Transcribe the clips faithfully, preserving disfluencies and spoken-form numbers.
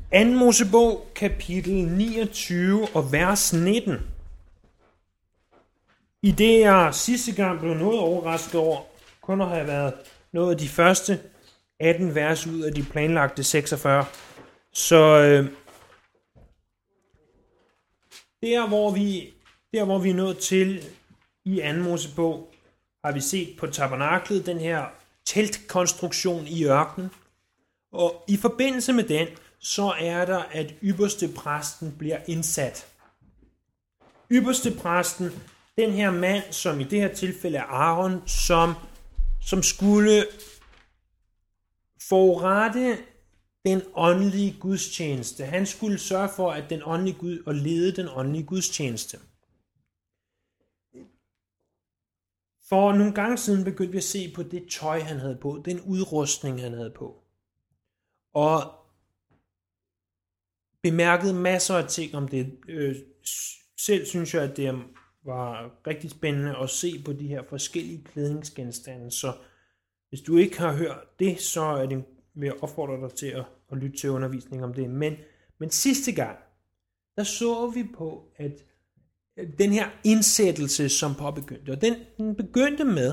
anden Mosebog, kapitel niogtyve og vers nitten. I det jeg sidste gang blev noget overrasket over, kun at have været noget af de første atten vers ud af de planlagte seksogfyrre. Så øh, der, hvor vi, der hvor vi er nået til i anden Mosebog, har vi set på tabernaklet, den her teltkonstruktion i ørkenen. Og i forbindelse med den, så er der, at ypperste præsten bliver indsat. Ypperste præsten, den her mand, som i det her tilfælde er Aaron, som, som skulle forrette den åndelige gudstjeneste. Han skulle sørge for, at den åndelige Gud og lede den åndelige gudstjeneste. For nogle gange siden begyndte vi at se på det tøj, han havde på, den udrustning, han havde på. Og bemærkede masser af ting om det. Selv synes jeg, at det var rigtig spændende at se på de her forskellige klædningsgenstande. Så hvis du ikke har hørt det, så er det, vil jeg opfordre dig til at, at lytte til undervisning om det. Men, men sidste gang, der så vi på, at den her indsættelse, som påbegyndte, og den, den begyndte med,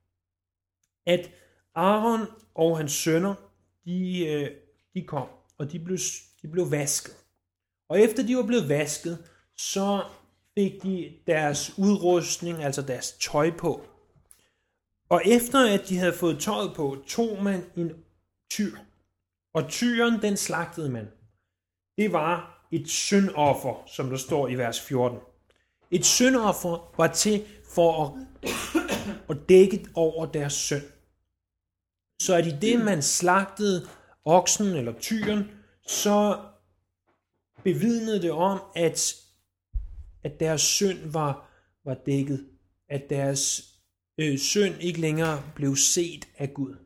at Aaron og hans sønner, de, de kom, og de blev, de blev vasket. Og efter de var blevet vasket, så fik de deres udrustning, altså deres tøj på. Og efter at de havde fået tøjet på, tog man en tyr. Og tyren, den slagtede man. Det var et syndoffer, som der står i vers fjorten. Et syndoffer var til for at, at dække over deres synd. Så at i det, man slagtede oksen eller tyren, så bevidnede det om, at, at deres synd var, var dækket. At deres øh, synd ikke længere blev set af Gud.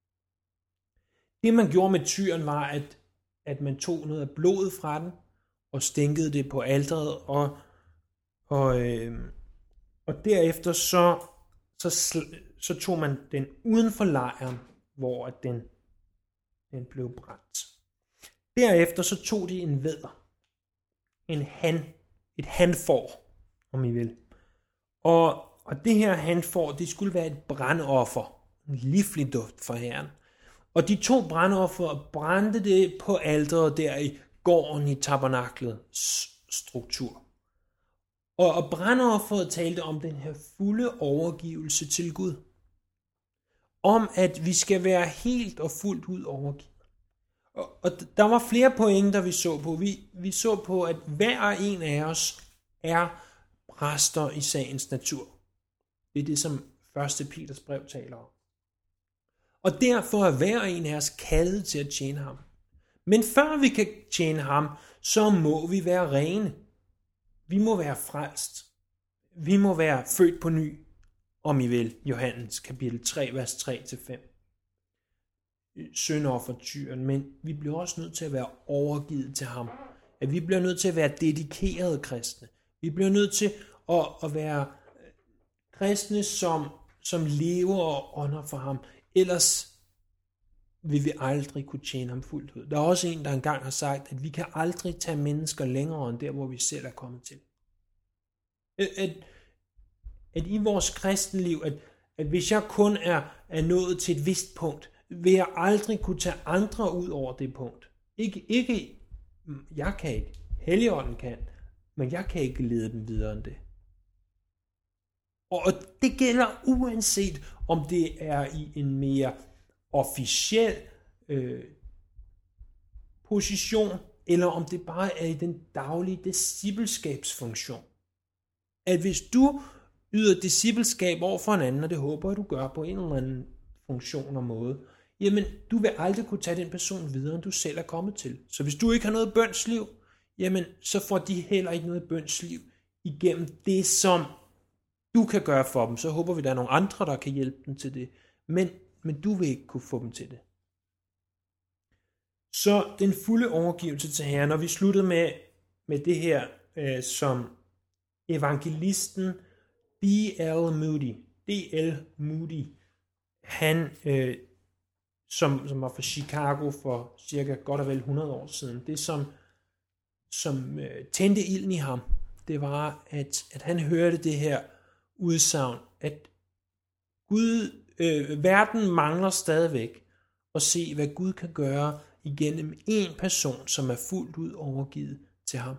Det man gjorde med tyren var, at, at man tog noget af blodet fra den, og stænkede det på alteret, og, og, øh, og derefter så, så, så tog man den uden for lejren, hvor den, den blev brændt. Derefter så tog de en vædder, en han, et hanfår, om I vil. Og, og det her hanfår, det skulle være et brandoffer, en livlig duft for Herren. Og de to brandoffer og brændte det på alteret der i gården i tabernaklet struktur. Og, og brandofferet talte om den her fulde overgivelse til Gud. Om at vi skal være helt og fuldt ud overgivet. Og, og der var flere pointer, vi så på. Vi, vi så på, at hver en af os er præster i sagens natur. Det er det, som første Peters brev taler om. Og derfor er hver en af os kaldet til at tjene ham. Men før vi kan tjene ham, så må vi være rene. Vi må være frelst. Vi må være født på ny, om I vil, Johannes kapitel tre, vers tre til fem. Syndoffer tyren, men vi bliver også nødt til at være overgivet til ham. At vi bliver nødt til at være dedikerede kristne. Vi bliver nødt til at, at være kristne, som, som lever og ånder for ham. Ellers vil vi aldrig kunne tjene ham fuldt ud. Der er også en, der engang har sagt, at vi kan aldrig tage mennesker længere end der, hvor vi selv er kommet til. At, at, at i vores kristenliv, at, at hvis jeg kun er, er nået til et vist punkt, vil jeg aldrig kunne tage andre ud over det punkt. Ikke, ikke jeg kan ikke, Helligånden kan, men jeg kan ikke lede dem videre end det. Og det gælder uanset om det er i en mere officiel øh, position, eller om det bare er i den daglige discipleskabsfunktion. At hvis du yder discipleskab over for en anden, og det håber jeg, du gør på en eller anden funktion og måde, jamen du vil aldrig kunne tage den person videre, end du selv er kommet til. Så hvis du ikke har noget bønsliv, jamen så får de heller ikke noget bønsliv igennem det, som du kan gøre for dem. Så håber vi, der er nogle andre, der kan hjælpe dem til det. Men, men du vil ikke kunne få dem til det. Så den fulde overgivelse til Herren, når vi sluttede med, med det her, øh, som evangelisten D L Moody, D L Moody, han øh, som, som var fra Chicago for cirka godt og vel hundrede år siden. Det, som, som øh, tændte ilden i ham, det var, at, at han hørte det her udsagn, at Gud, øh, verden mangler stadigvæk at se, hvad Gud kan gøre igennem en person, som er fuldt ud overgivet til ham.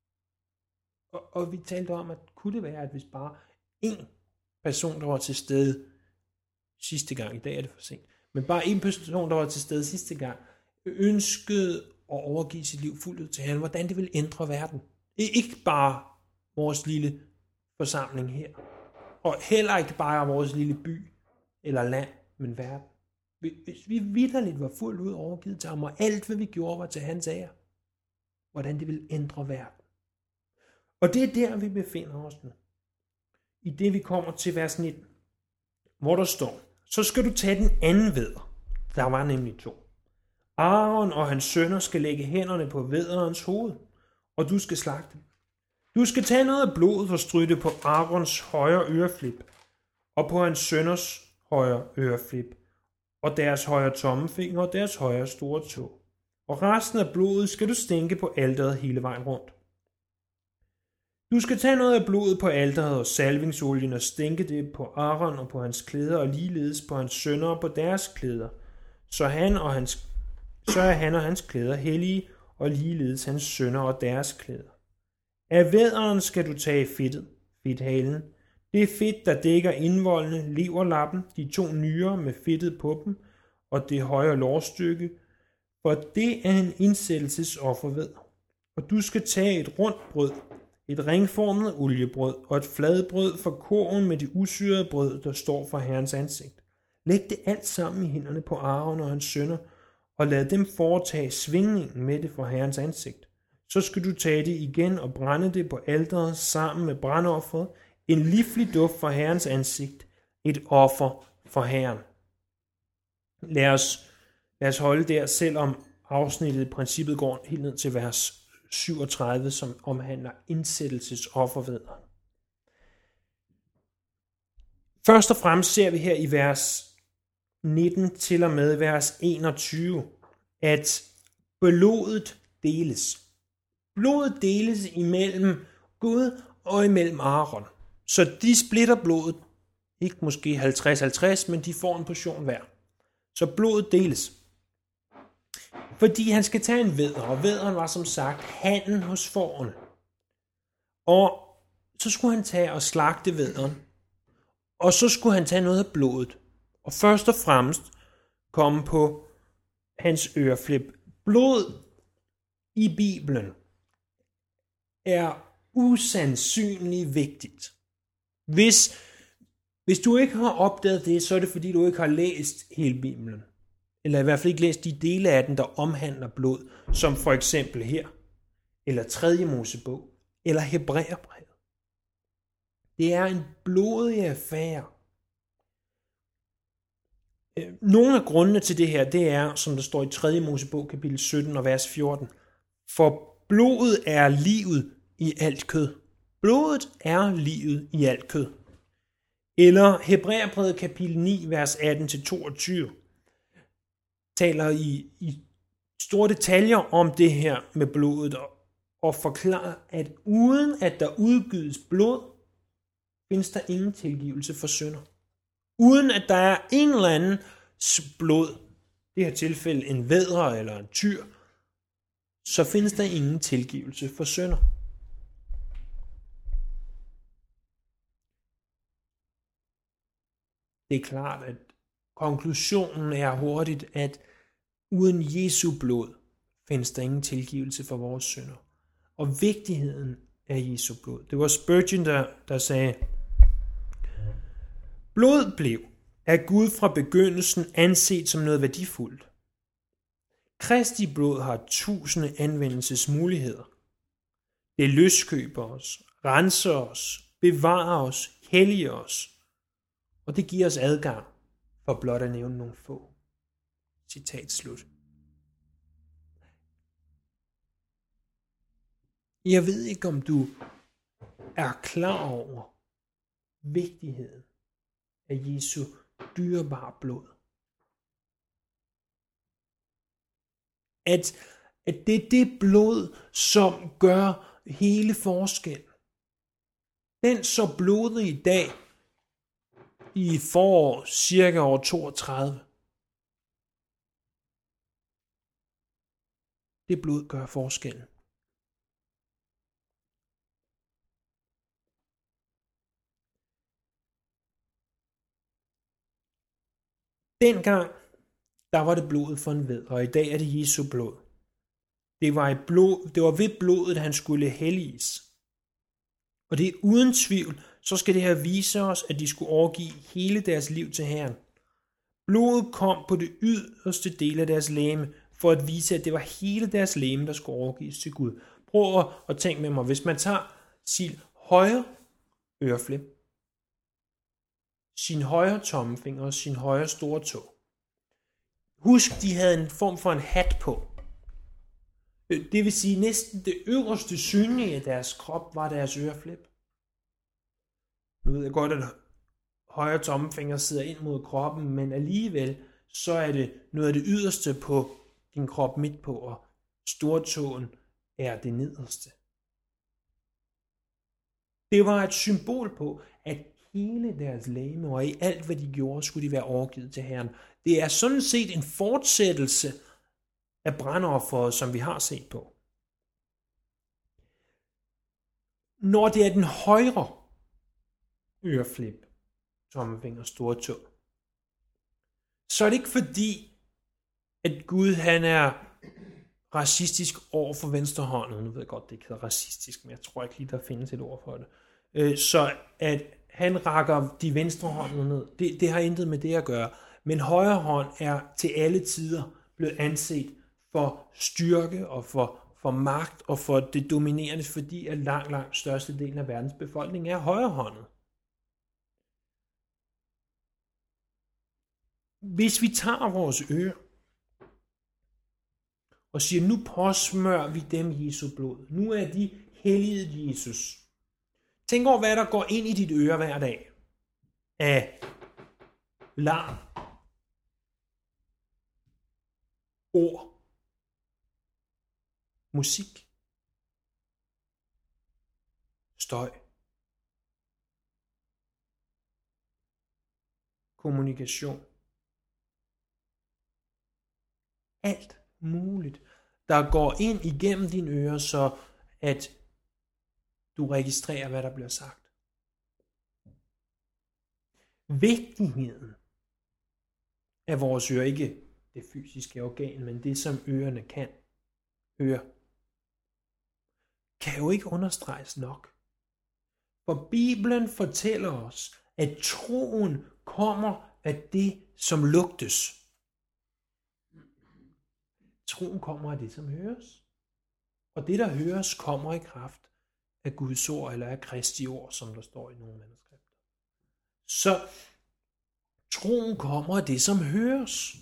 Og, og vi talte om, at kunne det være, at hvis bare en person, der var til stede sidste gang, i dag er det for sent, men bare en person, der var til stede sidste gang, ønskede at overgive sit liv fuldt ud til ham, hvordan det ville ændre verden. Ikke bare vores lille forsamling her, og heller ikke bare vores lille by eller land, men verden. Hvis vi vitterligt var fuldt ud overgivet til ham, og alt hvad vi gjorde var til hans ære, hvordan det ville ændre verden. Og det er der, vi befinder os nu. I det vi kommer til vers nitten, hvor der står, så skal du tage den anden vædder. Der var nemlig to. Aaron og hans sønner skal lægge hænderne på vædderens hoved, og du skal slagte dem. Du skal tage noget af blodet og stryge det på Aarons højre øreflip, og på hans sønners højre øreflip, og deres højre tommefinger og deres højre store tå. Og resten af blodet skal du stænke på alteret hele vejen rundt. Du skal tage noget af blodet på alteret og salvingsolien og stænke det på Aaron og på hans klæder og ligeledes på hans sønner og på deres klæder. Så, han og hans, så er han og hans klæder hellige og ligeledes hans sønner og deres klæder. Af vædderen skal du tage fedtet, fedthalen. Det er fedt, der dækker indvoldene, leverlappen, de to nyrer med fedtet på dem og det højre lårstykke, for det er en indsættelsesoffervæd. Og du skal tage et rundt brød, et ringformet oliebrød og et fladbrød fra kurven med det usyrede brød, der står for Herrens ansigt. Læg det alt sammen i hænderne på Aaron og hans sønner, og lad dem foretage svingningen med det for Herrens ansigt. Så skal du tage det igen og brænde det på alteret sammen med brandofferet, en livlig duft for Herrens ansigt, et offer for Herren. Lad os, lad os holde der, selvom afsnittet i princippet går helt ned til vers syvogtredive, som omhandler indsættelsesoffervædder. Først og fremmest ser vi her i vers nitten til og med vers enogtyve, at blodet deles. Blodet deles imellem Gud og imellem Aaron. Så de splitter blodet, ikke måske halvtreds halvtreds, men de får en portion hver. Så blodet deles. Fordi han skal tage en vædder, og vædderen var som sagt hannen hos fårene. Og så skulle han tage og slagte vædderen, og så skulle han tage noget af blodet, og først og fremmest komme på hans øreflip. Blod i Bibelen er usandsynligt vigtigt. Hvis, hvis du ikke har opdaget det, så er det fordi du ikke har læst hele Bibelen. Eller i hvert fald ikke læst de dele af den, der omhandler blod, som for eksempel her, eller tredje Mosebog, eller Hebræerbrevet. Det er en blodig affære. Nogle af grundene til det her, det er, som der står i tredje Mosebog, kapitel sytten og vers fjorten. For blodet er livet i alt kød. Blodet er livet i alt kød. Eller Hebræerbrevet kapitel ni, vers atten til toogtyve. Taler i, i store detaljer om det her med blodet og, og forklarer, at uden at der udgydes blod, findes der ingen tilgivelse for synder. Uden at der er en eller anden blod, det her tilfælde en vædder eller en tyr, så findes der ingen tilgivelse for synder. Det er klart, at konklusionen er hurtigt, at uden Jesu blod findes der ingen tilgivelse for vores synder. Og vigtigheden af Jesu blod. Det var Spurgeon, der, der sagde, blod blev af Gud fra begyndelsen anset som noget værdifuldt. Kristi blod har tusinde anvendelsesmuligheder. Det løskøber os, renser os, bevarer os, helliger os, og det giver os adgang, for blot at nævne nogle få. Citat slut. Jeg ved ikke, om du er klar over vigtigheden af Jesu dyrebare blod. At, at det er det blod, som gør hele forskel. Den så blodet i dag, i forår cirka år toogtredive. Det blod gør forskellen. Dengang, der var det blodet for en ved, og i dag er det Jesu blod. Det var, et blod, det var ved blodet, han skulle helliges. Og det er uden tvivl, så skal det her vise os, at de skulle overgive hele deres liv til Herren. Blodet kom på det yderste del af deres legeme, for at vise, at det var hele deres legeme, der skulle overgives til Gud. Prøv at, at tænke med mig, hvis man tager sin højre øreflip, sin højre tommelfinger og sin højre store tå. Husk, de havde en form for en hat på. Det vil sige, næsten det øverste synlige af deres krop var deres øreflip. Nu ved jeg godt, at højre tommelfinger sidder ind mod kroppen, men alligevel så er det noget af det yderste på din krop midt på, og stortåen er det nederste. Det var et symbol på, at hele deres legeme og i alt, hvad de gjorde, skulle de være overgivet til Herren. Det er sådan set en fortsættelse af brandofferet, som vi har set på. Når det er den højre øreflip, tommelfinger, store tå, så er det ikke fordi, at Gud han er racistisk over for venstre hånd. Nu ved jeg godt, det ikke hedder racistisk, men jeg tror ikke lige, der findes et ord for det. Så at han rækker de venstre hånd ned, det, det har intet med det at gøre. Men højre hånd er til alle tider blevet anset for styrke og for, for magt og for det dominerende, fordi at langt, langt størstedelen af verdens befolkning er højrehåndet. Hvis vi tager vores ører og siger, nu påsmør vi dem Jesu blod. Nu er de helliget Jesus. Tænk over, hvad der går ind i dit øre hver dag af larm, ord, musik, støj, kommunikation. Alt muligt, der går ind igennem dine ører, så at du registrerer, hvad der bliver sagt. Vigtigheden af vores ører, ikke det fysiske organ, men det, som ørerne kan høre, kan jo ikke understreges nok. For Bibelen fortæller os, at troen kommer af det, som lugtes. Troen kommer af det, som høres. Og det, der høres, kommer i kraft af Guds ord, eller af Kristi ord, som der står i nogle manuskripter. Så troen kommer af det, som høres.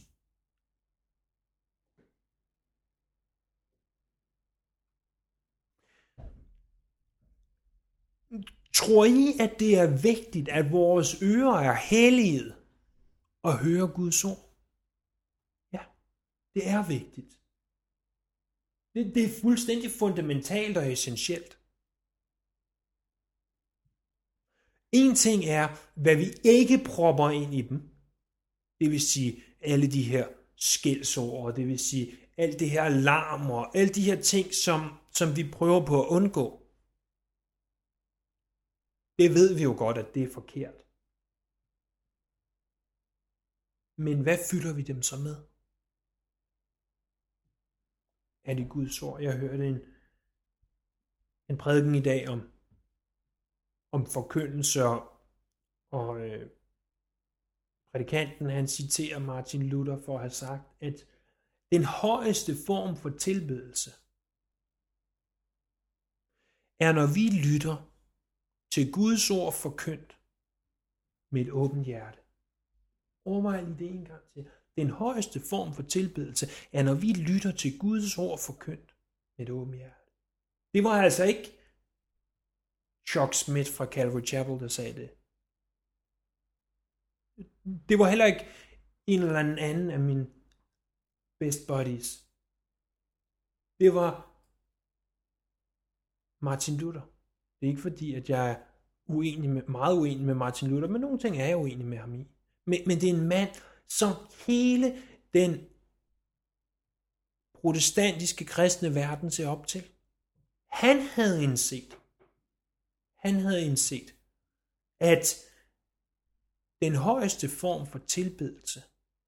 Tror I, at det er vigtigt, at vores ører er helliget og hører Guds ord? Ja, det er vigtigt. Det, det er fuldstændig fundamentalt og essentielt. En ting er, hvad vi ikke propper ind i dem. Det vil sige alle de her skældsord, det vil sige alt det her larm og alle de her ting, som, som vi prøver på at undgå. Det ved vi jo godt, at det er forkert. Men hvad fylder vi dem så med? Er det Guds ord? Jeg hørte en, en prædiken i dag om, om forkyndelse, og øh, prædikanten han citerer Martin Luther for at have sagt, at den højeste form for tilbedelse er, når vi lytter til Guds ord forkyndt med et åbent hjerte. Overvej lige det en gang til. Den højeste form for tilbedelse er, når vi lytter til Guds ord forkyndt med et åbent hjerte. Det var altså ikke Chuck Smith fra Calvary Chapel, der sagde det. Det var heller ikke en eller anden af mine best buddies. det var Martin Luther. Det er ikke fordi, at jeg er uenig med, meget uenig med Martin Luther, men nogle ting er jeg uenig med ham i. Men, men det er en mand, som hele den protestantiske kristne verden ser op til. Han havde indset, han havde indset, at den højeste form for tilbedelse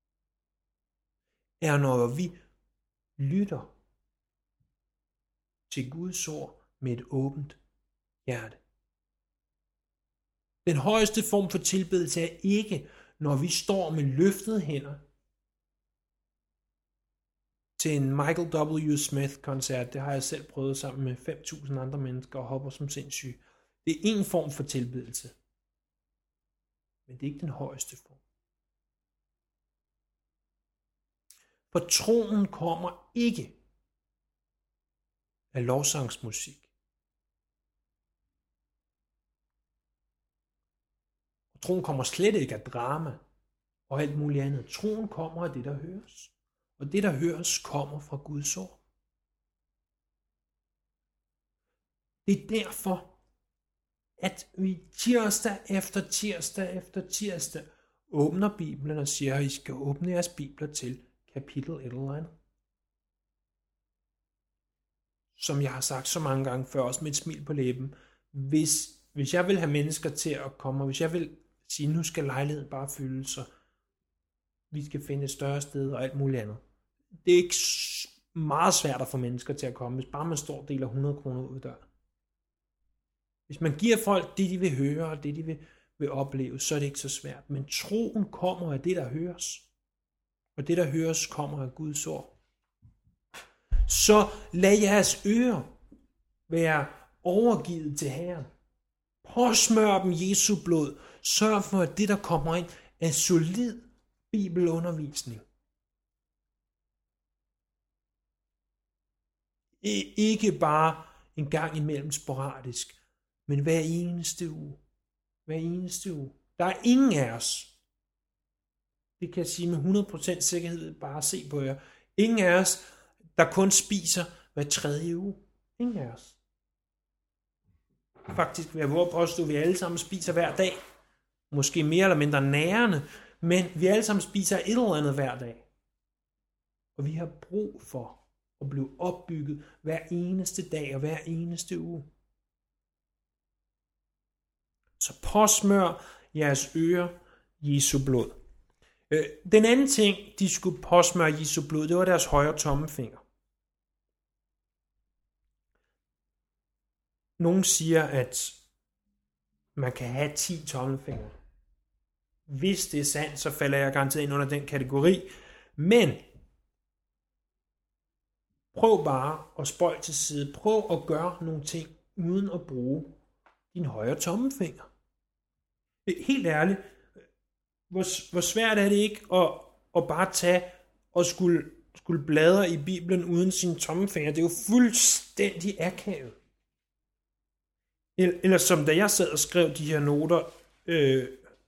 er, når vi lytter til Guds ord med et åbent hjerte. Den højeste form for tilbedelse er ikke, når vi står med løftede hænder til en Michael W. Smith-koncert. Det har jeg selv prøvet sammen med fem tusind andre mennesker og hopper som sindssyge. Det er en form for tilbedelse. Men det er ikke den højeste form. For troen kommer ikke af lovsangsmusik. Og troen kommer slet ikke af drama og alt muligt andet. Troen kommer af det, der høres. Og det, der høres, kommer fra Guds ord. Det er derfor, at vi tirsdag efter tirsdag efter tirsdag åbner Bibelen og siger, at I skal åbne jeres bibler til kapitel et eller andet. Som jeg har sagt så mange gange før, også med et smil på læben. Hvis, hvis jeg vil have mennesker til at komme, og hvis jeg vil sige, nu skal lejligheden bare fyldes, så vi skal finde et større sted og alt muligt andet. Det er ikke meget svært at få mennesker til at komme, hvis bare man står og deler hundrede kroner ud af døren. Hvis man giver folk det, de vil høre, og det, de vil, vil opleve, så er det ikke så svært. Men troen kommer af det, der høres. Og det, der høres, kommer af Guds ord. Så lad jeres ører være overgivet til Herren. Påsmør dem Jesu blod. Sørg for, at det, der kommer ind, er solid bibelundervisning. Ikke bare en gang imellem sporadisk, men hver eneste uge. Hver eneste uge. Der er ingen af os, det kan jeg sige med hundrede procent sikkerhed, bare se på jer, ingen af os, der kun spiser hver tredje uge. Ingen af os. Faktisk vil jeg våge påstå, at vi alle sammen spiser hver dag. Måske mere eller mindre nærende, men vi alle sammen spiser et eller andet hver dag. Og vi har brug for at blive opbygget hver eneste dag og hver eneste uge. Så påsmør jeres ører Jesu blod. Den anden ting, de skulle påsmøre Jesu blod, det var deres højre tommelfinger. Nogle siger, at man kan have ti tommelfingre. Hvis det er sandt, så falder jeg garanteret ind under den kategori. Men prøv bare at spøj til side. Prøv at gøre nogle ting, uden at bruge din højre tommelfinger. Helt ærligt, hvor, hvor svært er det ikke at, at bare tage og skulle, skulle bladre i Bibelen uden sine tommelfinger? Det er jo fuldstændig akavet. Eller, eller som da jeg sad og skrev de her noter, øh,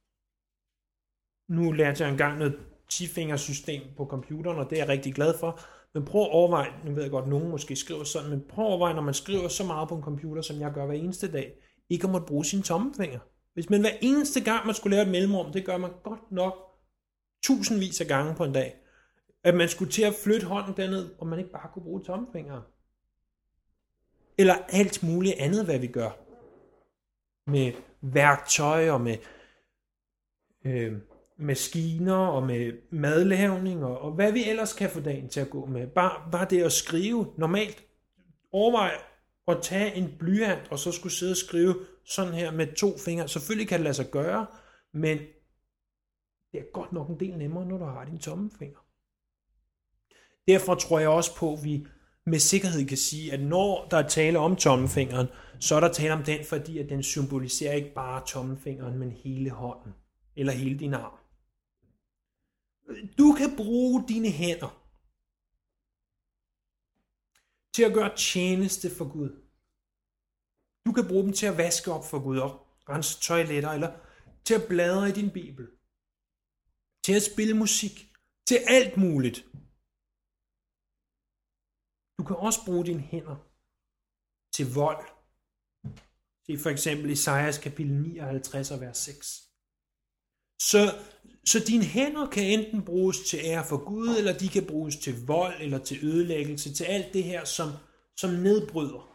nu lærte jeg engang noget ti-fingersystem på computeren, og det er jeg rigtig glad for. Men prøv at overveje, nu ved jeg godt, at nogen måske skriver sådan, men prøv at overveje, når man skriver så meget på en computer, som jeg gør hver eneste dag, ikke at måtte bruge sine tommelfinger. Hvis man hver eneste gang, man skulle lave et mellemrum, det gør man godt nok tusindvis af gange på en dag, at man skulle til at flytte hånden derned, og man ikke bare kunne bruge tommelfingeren. Eller alt muligt andet, hvad vi gør. Med værktøj og med øh, maskiner og med madlavning og, og hvad vi ellers kan få dagen til at gå med. Bare, bare det at skrive normalt. Overvej at tage en blyant og så skulle sidde og skrive sådan her med to fingre. Selvfølgelig kan det lade sig gøre, men det er godt nok en del nemmere, når du har dine tommelfinger. Derfor tror jeg også på, at vi med sikkerhed kan sige, at når der er tale om tommelfingeren, så er der tale om den, fordi at den symboliserer ikke bare tommelfingeren, men hele hånden, eller hele din arm. Du kan bruge dine hænder til at gøre tjeneste for Gud. Du kan bruge dem til at vaske op for Gud og rense toiletter, eller til at bladre i din bibel, til at spille musik, til alt muligt. Du Du kan også bruge dine hænder til vold. Det er for eksempel Esajas kapitel nioghalvtreds og vers seks. Så, så dine hænder kan enten bruges til ære for Gud, eller de kan bruges til vold, eller til ødelæggelse, til alt det her, som, som nedbryder.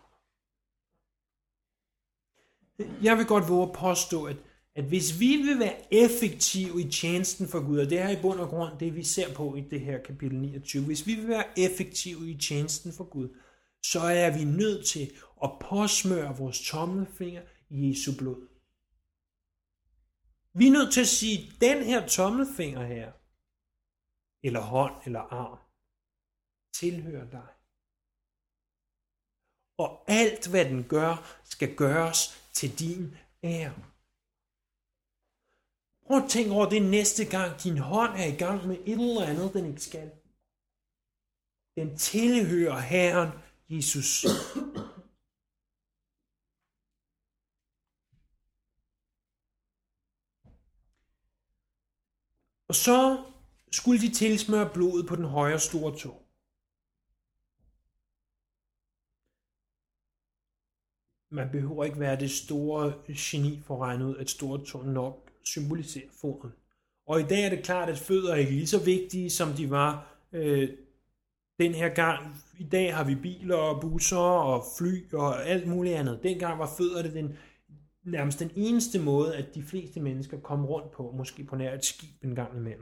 Jeg vil godt våge at påstå, at, at hvis vi vil være effektive i tjenesten for Gud, og det er i bund og grund det, vi ser på i det her kapitel niogtyve, hvis vi vil være effektive i tjenesten for Gud, så er vi nødt til at påsmøre vores tommelfinger i Jesu blod. Vi er nødt til at sige, at den her tommelfinger her, eller hånd eller arm, tilhører dig. Og alt hvad den gør, skal gøres til din ære. Prøv at tænke over det næste gang, din hånd er i gang med et eller andet, den ikke skal. Den tilhører Herren Jesus. Og så skulle de tilsmøre blodet på den højre store tå. Man behøver ikke være det store geni for at regne ud, at store tå nok symboliserer foden. Og i dag er det klart, at fødder er ikke lige så vigtige, som de var øh, den her gang. I dag har vi biler og busser og fly og alt muligt andet. Dengang var fødderne den, nærmest den eneste måde, at de fleste mennesker kom rundt på, måske på nær et skib en gang imellem.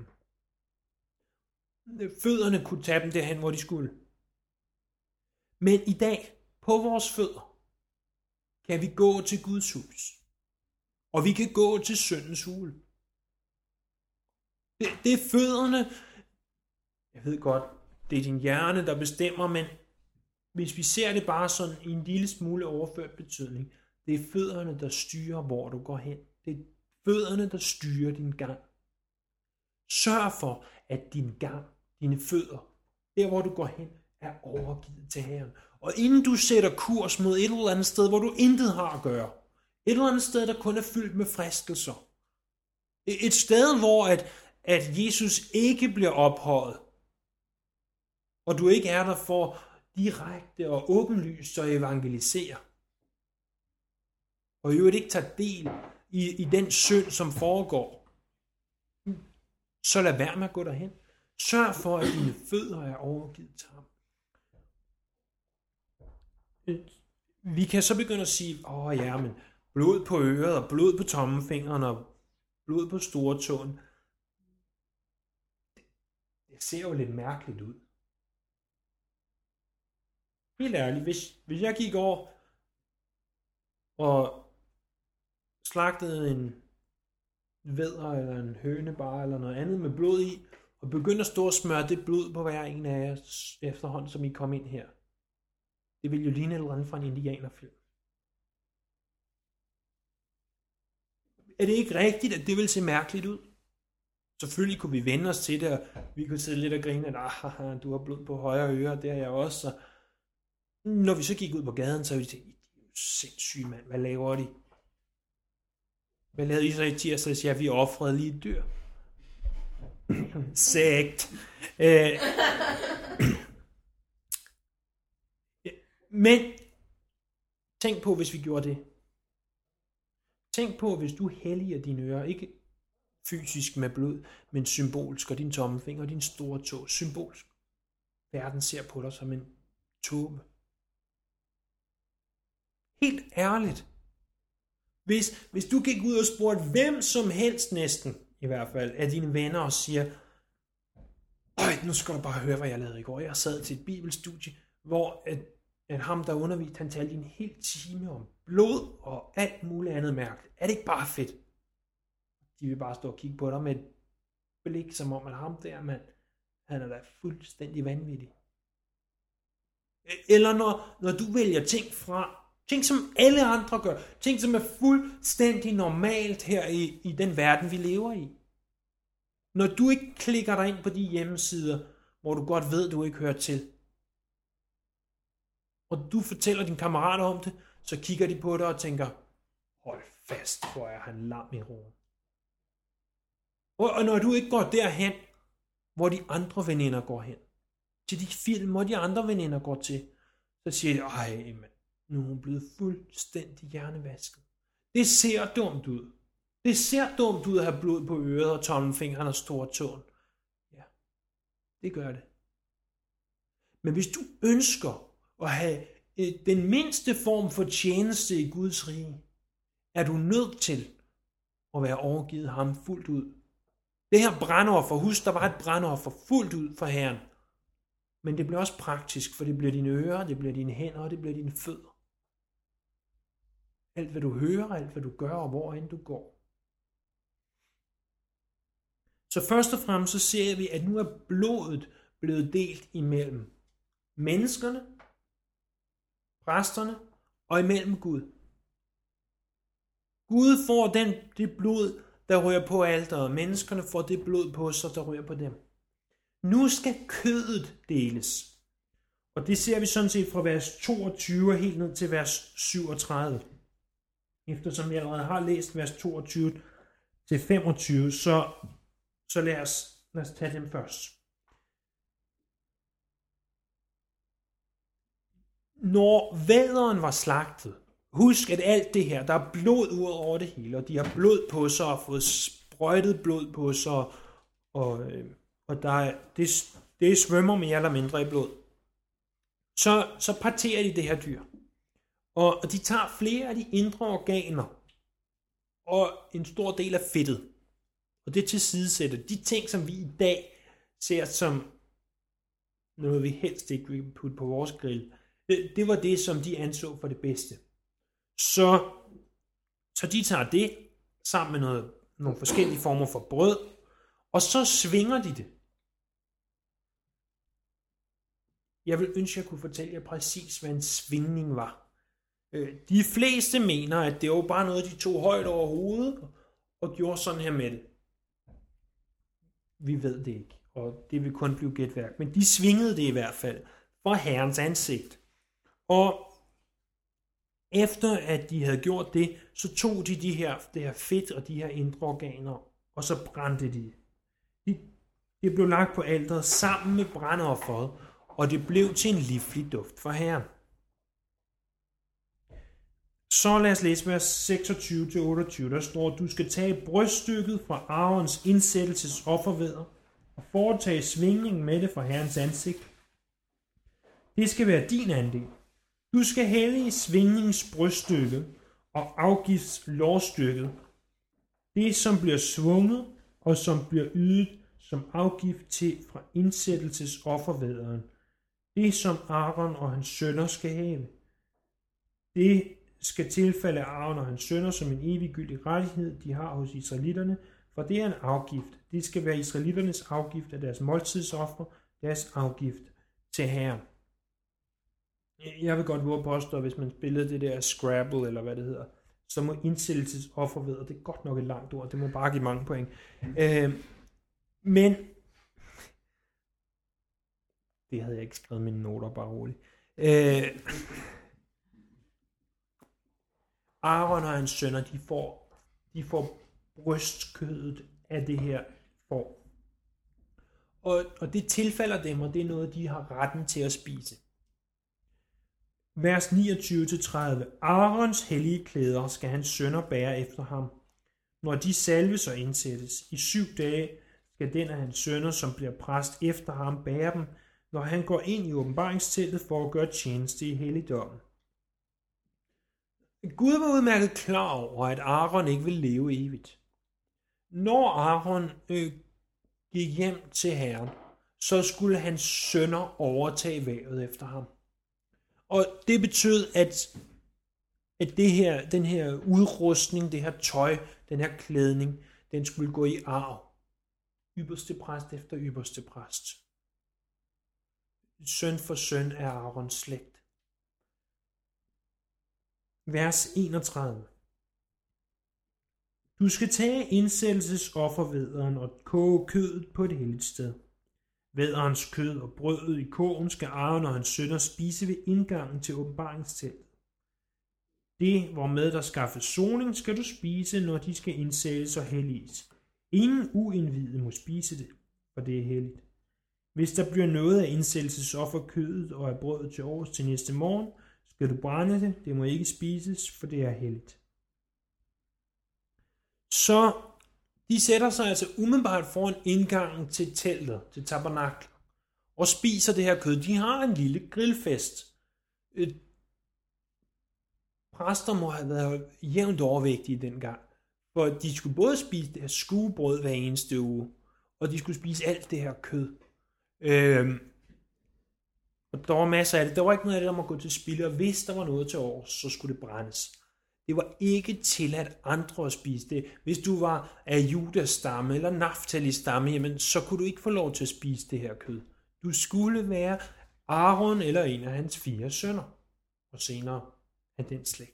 Fødderne kunne tage dem derhen, hvor de skulle. Men i dag, på vores fødder, kan vi gå til Guds hus. Og vi kan gå til syndens hule. Det, det er fødderne. Jeg ved godt, det er din hjerne, der bestemmer, men hvis vi ser det bare sådan i en lille smule overført betydning, det er fødderne, der styrer, hvor du går hen. Det er fødderne, der styrer din gang. Sørg for, at din gang, dine fødder, der hvor du går hen, er overgivet til Herren. Og inden du sætter kurs mod et eller andet sted, hvor du intet har at gøre, et eller andet sted, der kun er fyldt med fristelser, et sted, hvor at, at Jesus ikke bliver ophøjet, og du ikke er der for direkte og åbenlyst at evangelisere, og i øvrigt ikke tager del i, i den synd, som foregår, så lad være med at gå derhen. Sørg for, at dine fødder er overgivet til ham. Vi kan så begynde at sige, åh ja, men blod på øret, og blod på tommelfingeren, og blod på storetåen. Det ser jo lidt mærkeligt ud. Helt ærligt, hvis, hvis jeg gik over og slagtede en vædder eller en hønebar eller noget andet med blod i, og begyndte at stå og smøre det blod på hver en af jer efterhånden, som I kom ind her. Det ville jo ligne et eller andet fra en indianerfilm. Er det ikke rigtigt, at det vil se mærkeligt ud? Selvfølgelig kunne vi vende os til det, og vi kunne sidde lidt og grine, at ah, du har blod på højre øre, det har jeg også. Så når vi så gik ud på gaden, så ville vi tænke, sindssyge mand, hvad laver de? Hvad lavede I så i tirsdags? Ja, vi offrede lige et dyr. Sægt. Øh. Men tænk på, hvis vi gjorde det. Tænk på, hvis du helliger dine ører, ikke fysisk med blod, men symbolsk, og din tommelfinger og din store tå, symbolsk. Verden ser på dig som en tåbe. Helt ærligt. Hvis, hvis du gik ud og spurgte hvem som helst næsten, i hvert fald, af dine venner og siger, øj, nu skal du bare høre, hvad jeg lavede i går. Jeg sad til et bibelstudie, hvor at, at ham, der underviste, han talte en hel time om blod og alt muligt andet mærkeligt. Er det ikke bare fedt? De vil bare stå og kigge på dig med et blik, som om, at ham der, mand, han er da fuldstændig vanvittig. Eller når, når du vælger ting fra, ting som alle andre gør, ting som er fuldstændig normalt her i, i den verden, vi lever i. Når du ikke klikker dig ind på de hjemmesider, hvor du godt ved, du ikke hører til, og du fortæller dine kammerater om det, så kigger de på dig og tænker, hold fast, hvor er han lam i roen. Og, og når du ikke går derhen, hvor de andre veninder går hen, til de film, hvor de andre veninder går til, så siger de, ej, man, nu er hun blevet fuldstændig hjernevasket. Det ser dumt ud. Det ser dumt ud at have blod på øret og tommelfingeren og stortåen. Ja, det gør det. Men hvis du ønsker at have den mindste form for tjeneste i Guds rige, er du nødt til at være overgivet ham fuldt ud. Det her brandoffer, husk, der var et brandoffer fuldt ud for Herren. Men det bliver også praktisk, for det bliver dine ører, det bliver dine hænder, og det bliver dine fødder. Alt hvad du hører, alt hvad du gør, og hvorhen du går. Så først og fremmest så ser vi, at nu er blodet blevet delt imellem menneskerne, præsterne og imellem Gud. Gud får den, det blod, der rører på alteret. Menneskerne får det blod på sig, der rører på dem. Nu skal kødet deles. Og det ser vi sådan set fra vers toogtyve og helt ned til vers syvogtredive. Eftersom jeg allerede har læst vers toogtyve til femogtyve, så, så lad, os, lad os tage dem først. Når vædderen var slagtet, husk at alt det her, der er blod ud over det hele, og de har blod på sig og fået sprøjtet blod på sig, og, og der er, det, det svømmer mere eller mindre i blod. Så, så parterer de det her dyr. Og, og de tager flere af de indre organer, og en stor del af fedtet. Og det tilsidesætter de ting, som vi i dag ser som noget, vi helst ikke vil putte på vores grill. Det, det var det, som de anså for det bedste. Så, så de tager det sammen med noget, nogle forskellige former for brød, og så svinger de det. Jeg vil ønske, at jeg kunne fortælle jer præcis, hvad en svingning var. De fleste mener, at det var bare noget, de tog højt over hovedet og gjorde sådan her med det. Vi ved det ikke, og det vil kun blive gætværk. Men de svingede det i hvert fald for Herrens ansigt. Og efter at de havde gjort det, så tog de, de her, det her fedt og de her indre organer, og så brændte de. de. Det blev lagt på alteret sammen med brandofferet, og det blev til en livlig duft for Herren. Så lad os læse vers seksogtyve til otteogtyve. Der står, du skal tage bryststykket fra Aarons indsættelses offervædder og foretage svingningen med det for Herrens ansigt. Det skal være din andel. Du skal hælde i svingningens bryststykke og afgifts lårstykket, det som bliver svunget og som bliver ydet som afgift til fra indsættelses offervædderen. Det som Aaron og hans sønner skal have. Det skal tilfalde Aaron og hans sønner som en eviggyldig rettighed, de har hos israelitterne, for det er en afgift. Det skal være israelitternes afgift af deres måltidsoffer, deres afgift til Herren. Jeg vil godt våge påstå, at hvis man spillede det der Scrabble, eller hvad det hedder, så må indsættelsesoffervædder, det er godt nok et langt ord, det må bare give mange point. Øh, men, det havde jeg ikke skrevet mine noter, bare roligt. Øh, Aaron og hans sønner, de får, de får brystkødet af det her får. Og, og det tilfalder dem, og det er noget, de har retten til at spise. Vers niogtyve til tredive. Aarons hellige klæder skal hans sønner bære efter ham. Når de salves og indsættes, i syv dage skal den af hans sønner, som bliver præst efter ham, bære dem, når han går ind i åbenbaringsteltet for at gøre tjeneste i helligdommen. Gud var udmærket klar over, at Aaron ikke ville leve evigt. Når Aaron øh, gik hjem til Herren, så skulle hans sønner overtage vævet efter ham. Og det betød, at, at det her, den her udrustning, det her tøj, den her klædning, den skulle gå i arv. Ypperste præst efter ypperste præst. Søn for søn af Aarons slægt. Vers enogtredive. Du skal tage indsættelsesoffervædderen og koge kødet på et helligt sted. Vædderens kød og brødet i kogen skal Aaron og hans sønner spise ved indgangen til åbenbaringsteltet. Det, hvormed der skaffes soning, skal du spise, når de skal indsættes og helliges. Ingen uindvidede må spise det, for det er helligt. Hvis der bliver noget af indsættelsesoffer kødet og af brødet til års til næste morgen, skal du brænde det. Det må ikke spises, for det er helligt. Så de sætter sig altså umiddelbart foran indgangen til teltet, til tabernaklet, og spiser det her kød. De har en lille grillfest. Præster må have været jævnt overvægtige dengang, for de skulle både spise det her skuebrød hver eneste uge, og de skulle spise alt det her kød. Øhm, og der var masser af det. Der var ikke noget af det, der må gå til spilde, og hvis der var noget til års, så skulle det brændes. Det var ikke tilladt andre at spise det. Hvis du var af Judas stamme eller Naphtali stamme, jamen, så kunne du ikke få lov til at spise det her kød. Du skulle være Aaron eller en af hans fire sønner, og senere af den slægt.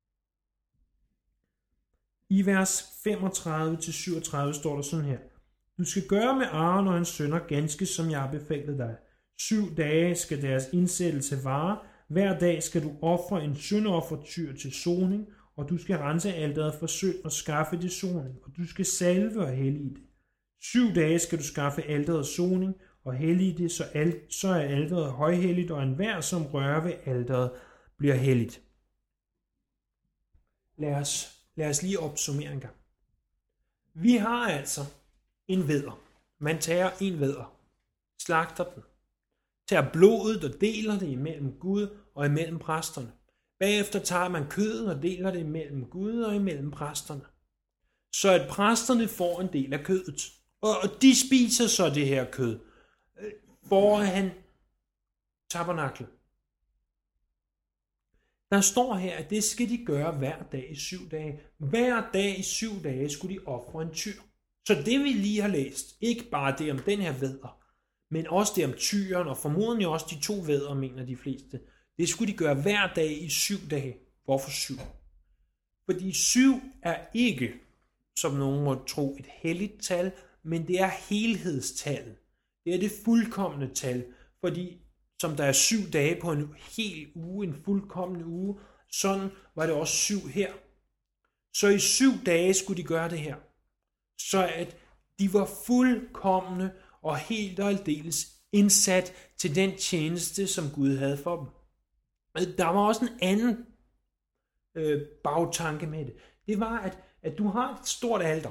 I vers femogtredive til syvogtredive står der sådan her: Du skal gøre med Aaron og hans sønner ganske som jeg har befalet dig. Syv dage skal deres indsættelse vare. Hver dag skal du ofre en syndoffertyr til soning, og du skal rense alteret for synd og skaffe det soning, og du skal salve og hellige det. Syv dage skal du skaffe alteret soning og hellige det, så, al- så er alteret højhelligt, og enhver, som rører ved alteret, bliver helligt. Lad os, lad os lige opsummere en gang. Vi har altså en vædder. Man tager en vædder, slagter den, tager blodet og deler det imellem Gud og imellem præsterne. Bagefter tager man kødet og deler det imellem Gud og imellem præsterne. Så at præsterne får en del af kødet. Og de spiser så det her kød foran tabernaklet. Der står her, at det skal de gøre hver dag i syv dage. Hver dag i syv dage skulle de ofre en tyr. Så det vi lige har læst, ikke bare det om den her vædder, men også det om tyren, og formodentlig også de to vædder, mener de fleste. Det skulle de gøre hver dag i syv dage. Hvorfor syv? Fordi syv er ikke, som nogen må tro, et helligt tal, men det er helhedstallet. Det er det fuldkomne tal, fordi som der er syv dage på en hel uge, en fuldkommen uge, sådan var det også syv her. Så i syv dage skulle de gøre det her. Så at de var fuldkomne og helt og aldeles indsat til den tjeneste, som Gud havde for dem. Der var også en anden øh, bagtanke med det. Det var, at, at du har et stort alter.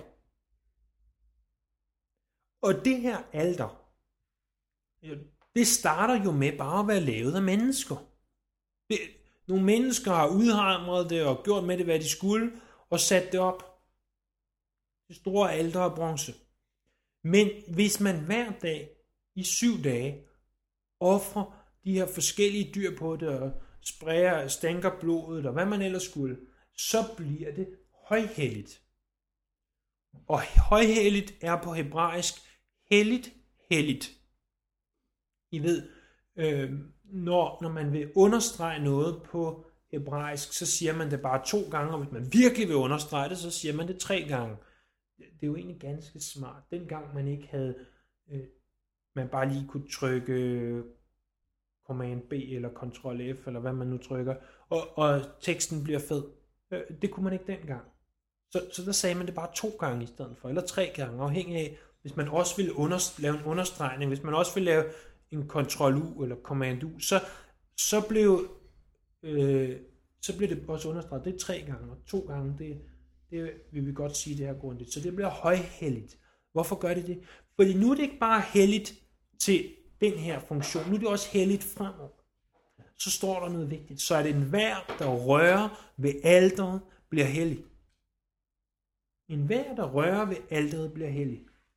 Og det her alter, det starter jo med bare at være lavet af mennesker. Det, nogle mennesker har udhamret det og gjort med det, hvad de skulle, og sat det op. Det store alter af bronze. Men hvis man hver dag i syv dage offrer de her forskellige dyr på det, og sprayer, stænker blodet, og hvad man ellers skulle, så bliver det højhelligt. Og højhelligt er på hebraisk helligt, helligt. I ved, øh, når, når man vil understrege noget på hebraisk, så siger man det bare to gange, og hvis man virkelig vil understrege det, så siger man det tre gange. Det er jo egentlig ganske smart. Dengang man ikke havde, øh, man bare lige kunne trykke Command B eller Ctrl F, eller hvad man nu trykker, og, og teksten bliver fed. Øh, det kunne man ikke dengang. Så, så der sagde man det bare to gange i stedet for, eller tre gange, afhængig af, hvis man også ville under, lave en understregning, hvis man også ville lave en Ctrl U eller Command U, så, så, blev, øh, så blev det også understreget. Det er tre gange, og to gange, det, det vil vi godt sige, det her grundigt. Så det bliver højhelligt. Hvorfor gør det det? Fordi nu er det ikke bare helligt til den her funktion, nu er det også helligt fremover. Så står der noget vigtigt. Så er det enhver, der rører ved alteret, bliver hellig. Enhver, der rører ved alteret, bliver hellig.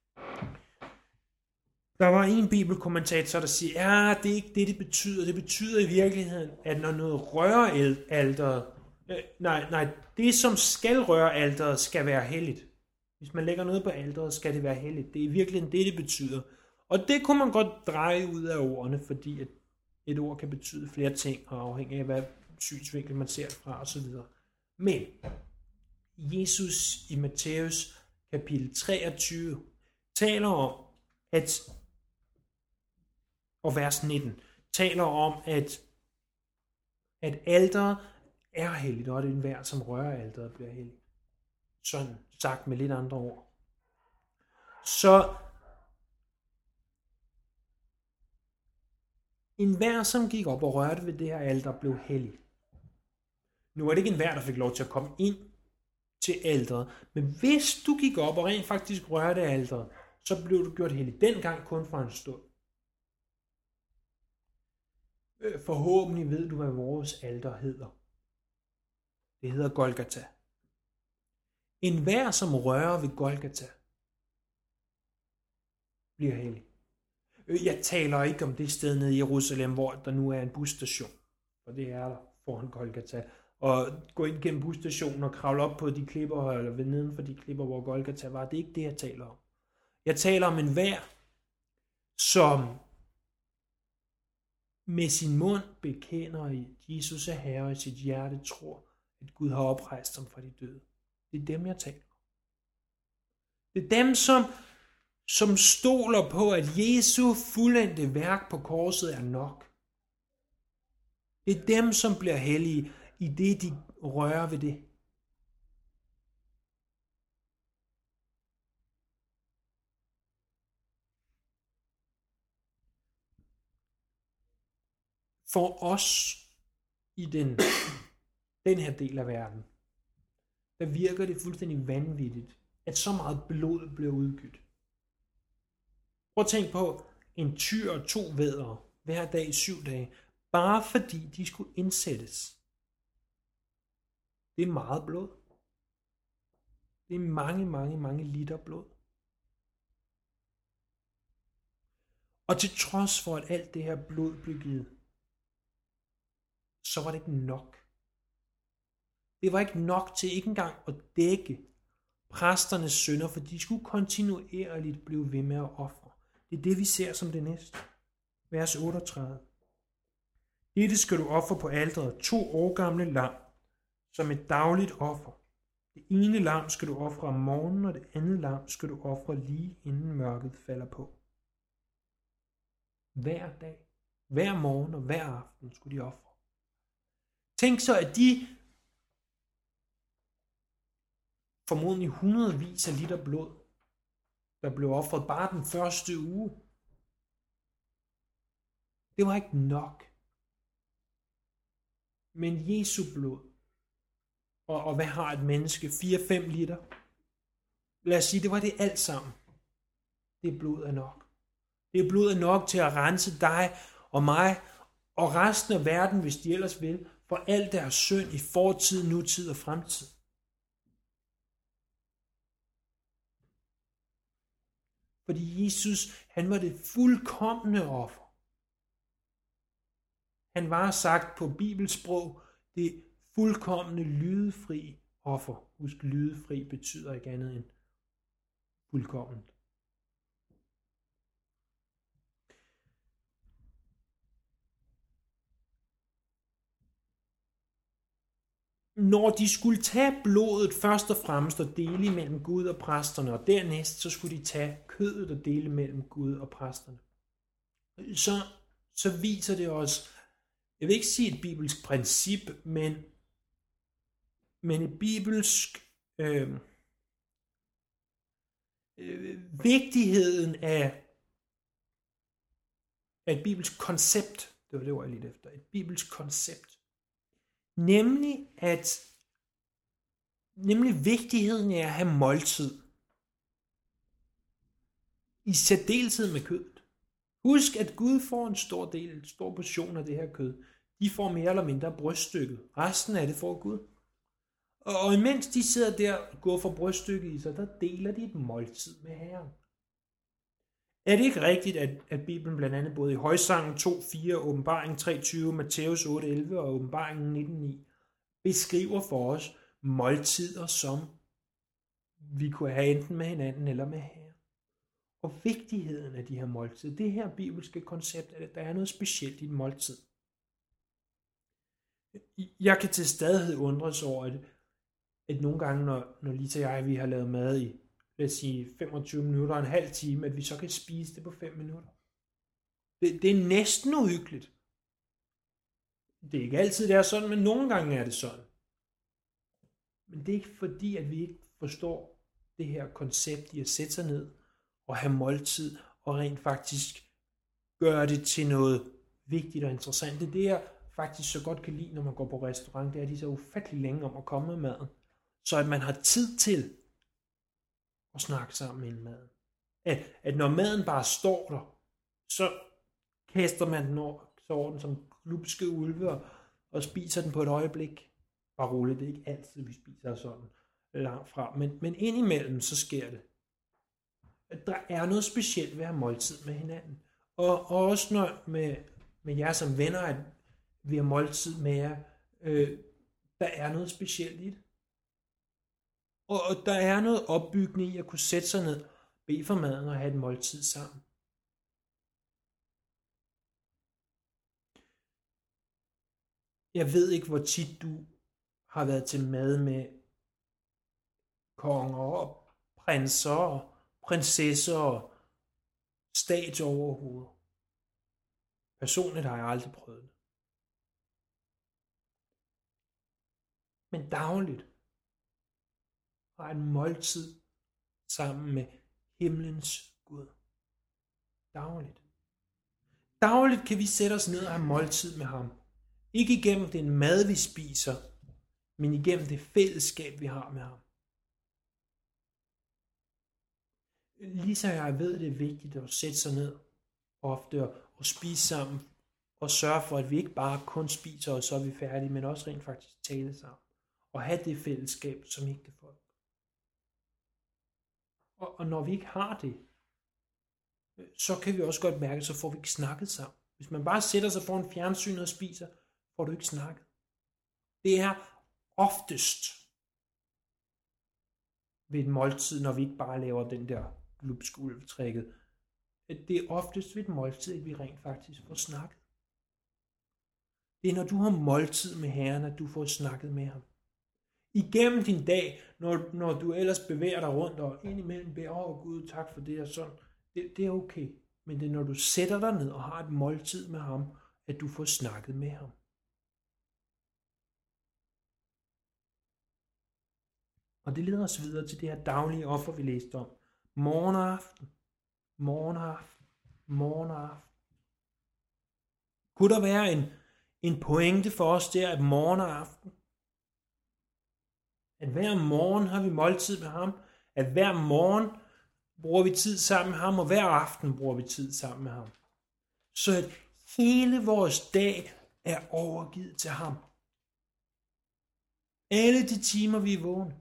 Der var en bibelkommentator, der siger, ja, det er ikke det, det betyder. Det betyder i virkeligheden, at når noget rører alteret, øh, nej, nej, det som skal røre alteret, skal være helligt. Hvis man lægger noget på alteret, skal det være helligt. Det er i virkeligheden det, det betyder. Og det kunne man godt dreje ud af ordene, fordi at et ord kan betyde flere ting, og afhængig af, hvad synsvinkel man ser det fra, osv. Men Jesus i Matthæus kapitel treogtyve taler om, at, og vers nitten, taler om, at, at alteret er helligt, og det er enhver, som rører alteret, bliver helligt. Sådan sagt med lidt andre ord. Så Enhver, som gik op og rørte ved det her alter, blev hellig. Nu er det ikke enhver, der fik lov til at komme ind til alteret, men hvis du gik op og rent faktisk rørte alteret, så blev du gjort hellig. Dengang kun for en stund. Forhåbentlig ved du, hvad vores alter hedder. Det hedder Golgata. Enhver, som rører ved Golgata, bliver hellig. Jeg taler ikke om det sted nede i Jerusalem, hvor der nu er en busstation. For det er der foran Golgata. Og gå ind gennem busstationen og kravle op på de klipper, eller ved neden for de klipper, hvor Golgata var. Det er ikke det, jeg taler om. Jeg taler om enhver, som med sin mund bekender, at Jesus er Herre, og i sit hjerte tror, at Gud har oprejst ham fra de døde. Det er dem, jeg taler om. Det er dem, som, som stoler på, at Jesu fuldendte værk på korset er nok. Det er dem, som bliver hellige, i det de rører ved det. For os i den, den her del af verden, der virker det fuldstændig vanvittigt, at så meget blod bliver udgydt. Prøv at tænke på en tyr og to væddere hver dag i syv dage, bare fordi de skulle indsættes. Det er meget blod. Det er mange, mange, mange liter blod. Og til trods for, at alt det her blod blev givet, så var det ikke nok. Det var ikke nok til ikke engang at dække præsternes synder, for de skulle kontinuerligt blive ved med at ofre. Det er det, vi ser som det næste. Vers otteogtredive. Dette skal du ofre på alteret, to år gamle lam, som et dagligt offer. Det ene lam skal du ofre om morgenen, og det andet lam skal du ofre lige inden mørket falder på. Hver dag, hver morgen og hver aften skulle de ofre. Tænk så, at de formodentlig hundredvis af liter blod, der blev ofret bare den første uge. Det var ikke nok. Men Jesu blod, og, og hvad har et menneske? fire til fem liter? Lad os sige, det var det alt sammen. Det blod er nok. Det blod er nok til at rense dig og mig og resten af verden, hvis de ellers vil, for al deres synd i fortid, nutid og fremtid. Fordi Jesus, han var det fuldkomne offer. Han var sagt på bibelsprog det fuldkomne lydefri offer. Husk, lydefri betyder ikke andet end fuldkomment. Når de skulle tage blodet først og fremmest og dele mellem Gud og præsterne, og dernæst så skulle de tage kødet og dele mellem Gud og præsterne, så, så viser det os, jeg vil ikke sige et bibelsk princip, men, men et bibelsk øh, øh, vigtigheden af, af et bibelsk koncept. Det var det, jeg lidt efter. Et bibelsk koncept. Nemlig at nemlig vigtigheden af at have måltid. I særdeleshed med kødet. Husk, at Gud får en stor del, en stor portion af det her kød. De får mere eller mindre bryststykket. Resten af det får Gud. Og, og imens de sidder der og går for bryststykket i sig, der deler de et måltid med Herren. Er det ikke rigtigt, at, at Bibelen blandt andet både i Højsangen to fire, Åbenbaringen tre tyve, Matthæus otte elleve og Åbenbaringen nitten ni beskriver for os måltider, som vi kunne have enten med hinanden eller med Herren? Og vigtigheden af de her måltider, det her bibelske koncept, at der er noget specielt i et måltid. Jeg kan til stadighed undres over, at, at nogle gange, når, når Lisa og jeg vi har lavet mad i, lad os sige, femogtyve minutter og en halv time, at vi så kan spise det på fem minutter. Det, det er næsten uhyggeligt. Det er ikke altid, det er sådan, men nogle gange er det sådan. Men det er ikke fordi, at vi ikke forstår det her koncept i at sætte sig ned og have måltid, og rent faktisk gøre det til noget vigtigt og interessant. Det er det, jeg faktisk så godt kan lide, når man går på restaurant, det er, at de er så ufattelig længe om at komme med maden. Så at man har tid til at snakke sammen inden maden. At, at når maden bare står der, så kaster man den over, så over den som glupske ulve og, og spiser den på et øjeblik. Bare roligt, det er ikke altid, vi spiser sådan langt fra. Men, men indimellem, så sker det. Der er noget specielt ved at have måltid med hinanden. Og, og også når med, med jer som venner, at vi har måltid med jer, øh, der er noget specielt i det. Og, og der er noget opbyggende i at kunne sætte sig ned, bede for maden og have et måltid sammen. Jeg ved ikke, hvor tit du har været til mad med konger og prinser og prinsesser og statsoverhoveder. Personligt har jeg aldrig prøvet det. Men dagligt har en måltid sammen med himlens Gud. Dagligt. Dagligt kan vi sætte os ned og have måltid med ham. Ikke igennem den mad, vi spiser, men igennem det fællesskab, vi har med ham. Lisa og jeg ved, det er vigtigt at sætte sig ned ofte og, og spise sammen, og sørge for, at vi ikke bare kun spiser, og så er vi færdige, men også rent faktisk tale sammen. Og have det fællesskab som ægtefolk. Og, og når vi ikke har det, så kan vi også godt mærke, så får vi ikke snakket sammen. Hvis man bare sætter sig foran fjernsynet og spiser, får du ikke snakket. Det er oftest ved et måltid, når vi ikke bare laver den der glupskulvetrækket. Det er oftest ved et måltid, at vi rent faktisk får snakket. Det er, når du har måltid med Herren, at du får snakket med ham. Igennem din dag, når, når du ellers bevæger dig rundt og indimellem beder, åh Gud, tak for det og sådan, det, det er okay. Men det er, når du sætter dig ned og har et måltid med ham, at du får snakket med ham. Og det leder os videre til det her daglige offer, vi læste om. Morgen og aften. Morgen og aften. Morgen og aften. Kunne der være en, en pointe for os der, at morgen og aften? At hver morgen har vi måltid med ham. At hver morgen bruger vi tid sammen med ham, og hver aften bruger vi tid sammen med ham. Så at hele vores dag er overgivet til ham. Alle de timer, vi er vågne.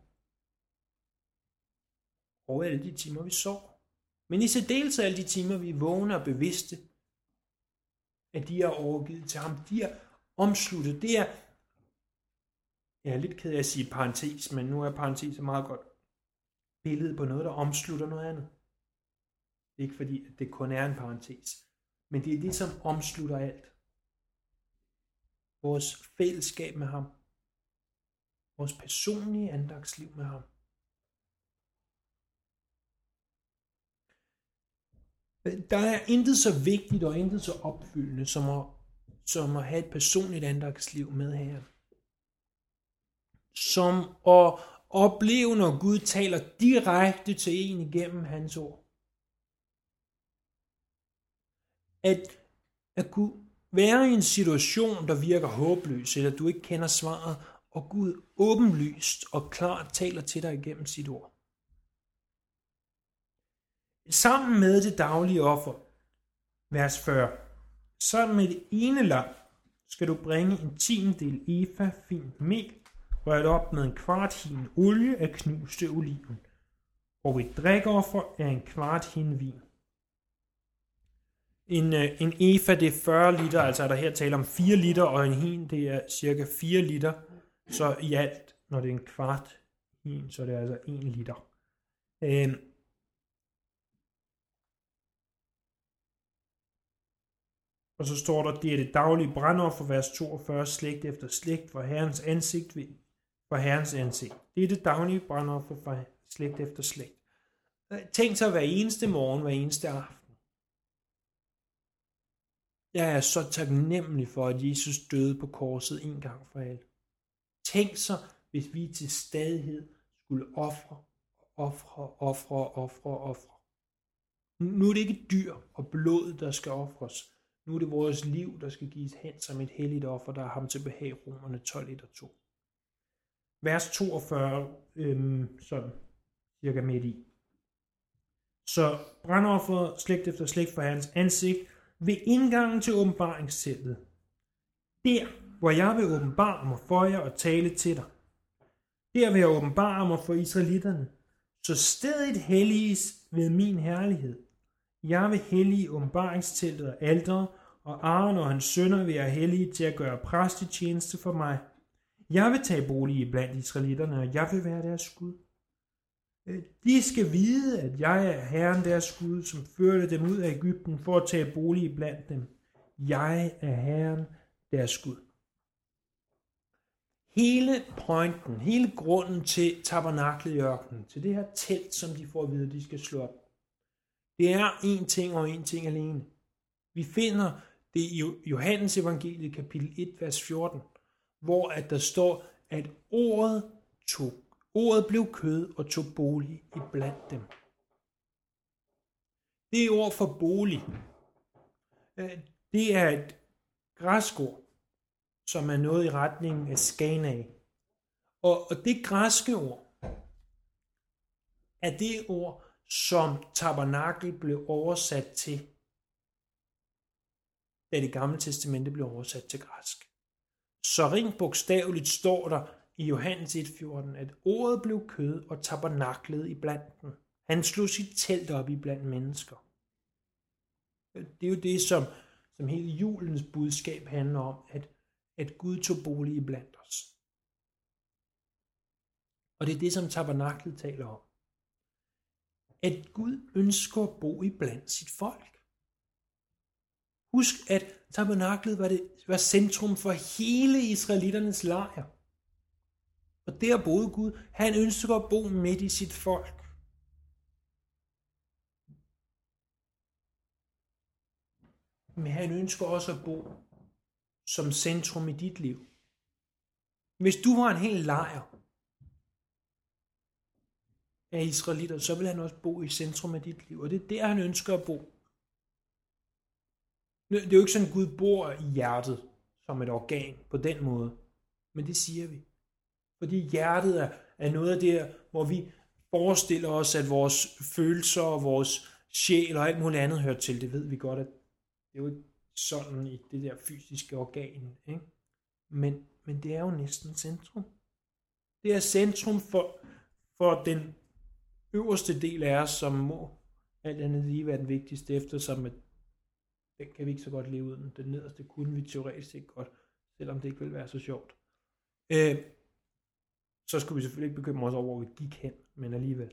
Og alle de timer, vi sover. Men i særdeleshed alle de timer, vi er vågne og bevidste, at de er overgivet til ham. De er omsluttet. Det er, jeg er lidt ked af at sige parentes, men nu er parentes et meget godt billede på noget, der omslutter noget andet. Det er ikke fordi, at det kun er en parentes, men det er det, som omslutter alt. Vores fællesskab med ham. Vores personlige andagsliv med ham. Der er intet så vigtigt og intet så opfyldende, som at, som at have et personligt andagsliv med Herren. Som at opleve, når Gud taler direkte til en igennem hans ord. At, at kunne være i en situation, der virker håbløs, eller du ikke kender svaret, og Gud åbenlyst og klart taler til dig igennem sit ord. Sammen med det daglige offer, vers fyrre, sammen med det ene lam, skal du bringe en tiendedel efa fint mel, rørt op med en kvart hin olie af knuste oliven, og et drikoffer er en kvart hin vin. En, en efa, det er fyrre liter, altså er der her tale om fire liter, og en hin, det er cirka fire liter, så i alt, når det er en kvart hin, så er det altså en liter. Øh, Og så står der, det er det daglige brandoffer, vers toogfyrre, slægt efter slægt, for Herrens ansigt, for Herrens ansigt. Det er det daglige brandoffer, for slægt efter slægt. Tænk sig hver eneste morgen, hver eneste aften. Jeg er så taknemmelig for, at Jesus døde på korset en gang for alle. Tænk sig, hvis vi til stadighed skulle ofre, ofre, ofre, ofre, ofre. Nu er det ikke dyr og blod, der skal ofres, Nu er det vores liv, der skal gives hen som et helligt offer, der er ham til behag, Romerne tolv, et og to. Vers toogfyrre, øhm, sådan cirka midt i. Så brandofferet slægt efter slægt for Herrens ansigt ved indgangen til åbenbaringsteltet. Der, hvor jeg vil åbenbare mig for jer og tale til dig. Der vil jeg åbenbare mig for israelitterne. Så stedet helliges ved min herlighed. Jeg vil hellige åbenbaringsteltet og alteret, og Aaron og hans sønner vil jeg hellige til at gøre præstetjeneste for mig. Jeg vil tage bolig i blandt israelitterne, og jeg vil være deres Gud. De skal vide, at jeg er Herren deres Gud, som førte dem ud af Egypten for at tage bolig i blandt dem. Jeg er Herren deres Gud. Hele pointen, hele grunden til tabernaklet i ørkenen, til det her telt, som de får at vide, de skal slå op, det er én ting og én ting alene. Vi finder det i Johannes evangeliet kapitel et, vers fjorten, hvor at der står, at ordet, tog, ordet blev kød og tog bolig i blandt dem. Det ord for bolig, det er et græsk ord, som er noget i retningen af skana. Og, og det græske ord er det ord, som tabernakel blev oversat til, da det gamle testamente blev oversat til græsk. Så rent bogstaveligt står der i Johannes et fjorten, at ordet blev kød og tabernaklet i blandt dem. Han slog sit telt op i blandt mennesker. Det er jo det, som, som hele julens budskab handler om, at, at Gud tog bolig i blandt os. Og det er det, som tabernaklet taler om. At Gud ønsker at bo i blandt sit folk. Husk, at tabernaklet var, det, var centrum for hele israelitternes lejr. Og der boede Gud. Han ønsker at bo midt i sit folk. Men han ønsker også at bo som centrum i dit liv. Hvis du var en hel lejr af israelitter, så vil han også bo i centrum af dit liv. Og det er der, han ønsker at bo. Det er jo ikke sådan, at Gud bor i hjertet som et organ på den måde. Men det siger vi. Fordi hjertet er, er noget af det, hvor vi forestiller os, at vores følelser og vores sjæl og alt muligt andet hører til. Det ved vi godt, at det er jo ikke sådan i det der fysiske organ. Ikke? Men, men det er jo næsten centrum. Det er centrum for, for den øverste del af os, som må alt andet lige være den vigtigste, eftersom at den kan vi ikke så godt leve uden. Den nederste kunne vi teoretisk ikke godt, selvom det ikke vil være så sjovt. Øh, så skulle vi selvfølgelig ikke bekymre os over, hvor vi gik hen, men alligevel.